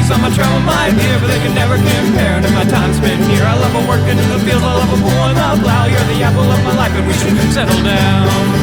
on my travel might here, but they can never compare to my time spent here. I love a working in the fields, I love a pulling the plow. You're the apple of my life, and we should settle down.